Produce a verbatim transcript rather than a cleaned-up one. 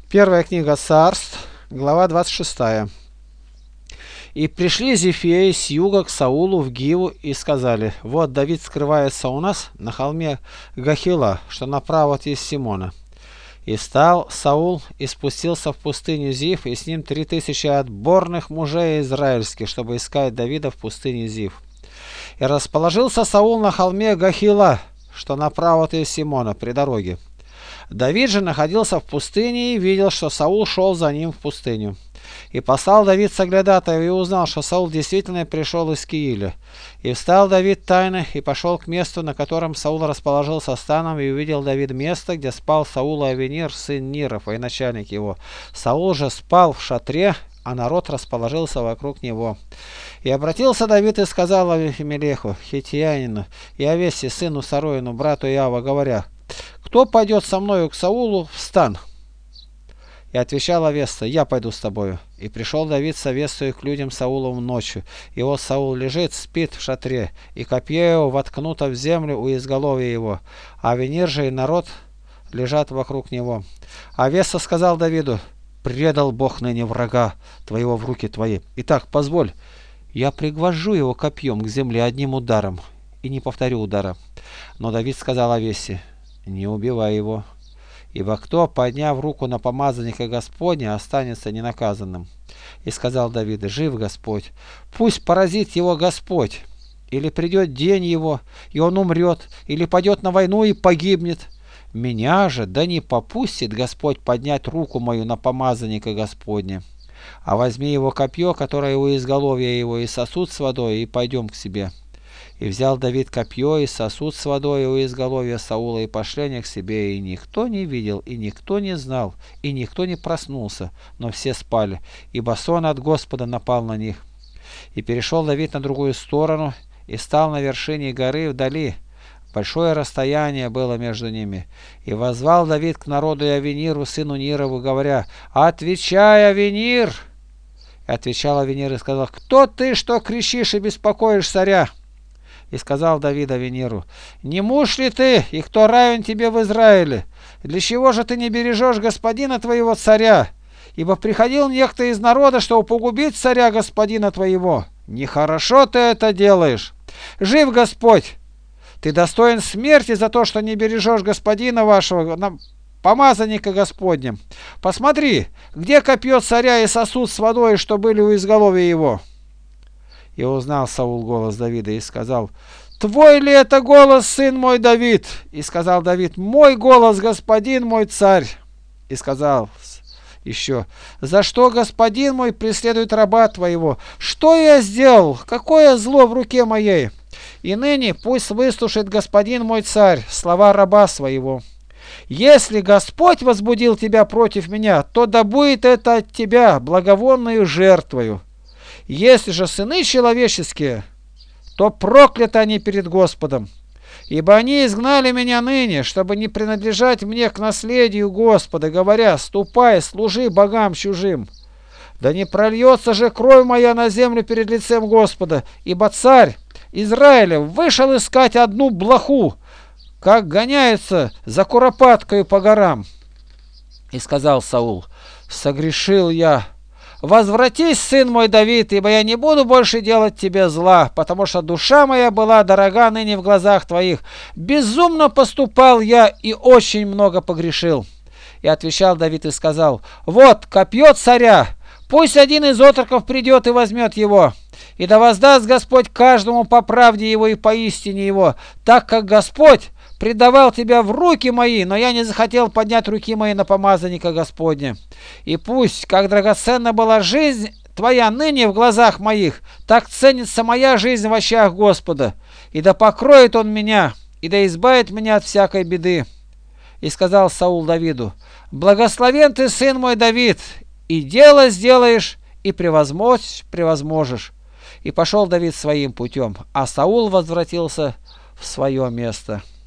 Первая книга Царств, глава двадцать шестая. И пришли Зефеи с юга к Саулу в Гиву и сказали: вот Давид скрывается у нас на холме Гахила, что направо от Иессимона. И стал Саул и спустился в пустыню Зив, и с ним три тысячи отборных мужей израильских, чтобы искать Давида в пустыне Зив. И расположился Саул на холме Гахила, что направо от Иессимона, при дороге. Давид же находился в пустыне и видел, что Саул шел за ним в пустыню. И послал Давид соглядатаев и узнал, что Саул действительно пришел из Кииля. И встал Давид тайно и пошел к месту, на котором Саул расположился станом, и увидел Давид место, где спал Саул и Авенир, сын Ниров, и начальник его. Саул же спал в шатре, а народ расположился вокруг него. И обратился Давид и сказал Авимелеху, хитиянину, и Овесе, сыну Сароину, брату Иава, говоря: кто пойдет со мною к Саулу в стан? И отвечал Авеса: я пойду с тобою. И пришел Давид с Авесою к людям Сауловым ночью. И вот Саул лежит, спит в шатре, и копье его воткнуто в землю у изголовья его, а Авенир же и народ лежат вокруг него. Авеса сказал Давиду: предал Бог ныне врага твоего в руки твои. Итак, позволь, я пригвожу его копьем к земле одним ударом, и не повторю удара. Но Давид сказал Авесе: не убивай его, ибо кто, подняв руку на помазанника Господня, останется ненаказанным. И сказал Давид: жив Господь, пусть поразит его Господь, или придет день его, и он умрет, или пойдет на войну и погибнет. Меня же да не попустит Господь поднять руку мою на помазанника Господня. А возьми его копье, которое у изголовья его, и сосуд с водой, и пойдем к себе. И взял Давид копье и сосуд с водой у изголовья Саула, и пошли они к себе, и никто не видел, и никто не знал, и никто не проснулся, но все спали, ибо сон от Господа напал на них. И перешел Давид на другую сторону, и стал на вершине горы вдали. Большое расстояние было между ними. И воззвал Давид к народу и Авениру, сыну Нирову, говоря: отвечай, Авенир! И отвечал Авенир и сказал: кто ты, что кричишь и беспокоишь царя? И сказал Давид Авениру: не муж ли ты, и кто равен тебе в Израиле? Для чего же ты не бережешь господина твоего царя? Ибо приходил некто из народа, чтобы погубить царя господина твоего. Нехорошо ты это делаешь. Жив Господь! Ты достоин смерти за то, что не бережешь господина вашего, помазанника Господним. Посмотри, где копье царя и сосуд с водой, что были у изголовья его. И узнал Саул голос Давида и сказал: твой ли это голос, сын мой Давид? И сказал Давид: мой голос, господин мой царь. И сказал еще: за что господин мой преследует раба твоего? Что я сделал? Какое зло в руке моей? И ныне пусть выслушает господин мой царь слова раба своего. Если Господь возбудил тебя против меня, то да будет это от тебя благовонную жертвою. Если же сыны человеческие, то прокляты они перед Господом, ибо они изгнали меня ныне, чтобы не принадлежать мне к наследию Господа, говоря: ступай, служи богам чужим. Да не прольется же кровь моя на землю перед лицем Господа, ибо царь Израиля вышел искать одну блоху, как гоняется за куропаткою по горам. И сказал Саул: согрешил я. Возвратись, сын мой Давид, ибо я не буду больше делать тебе зла, потому что душа моя была дорога ныне в глазах твоих. Безумно поступал я и очень много погрешил. И отвечал Давид и сказал: вот копье царя, пусть один из отроков придет и возьмет его. И да воздаст Господь каждому по правде его и по истине его, так как Господь предавал тебя в руки мои, но я не захотел поднять руки мои на помазанника Господня. И пусть, как драгоценна была жизнь твоя ныне в глазах моих, так ценится моя жизнь в очах Господа. И да покроет он меня, и да избавит меня от всякой беды. И сказал Саул Давиду: благословен ты, сын мой Давид, и дело сделаешь, и превозмочь превозможешь. И пошел Давид своим путем, а Саул возвратился в свое место.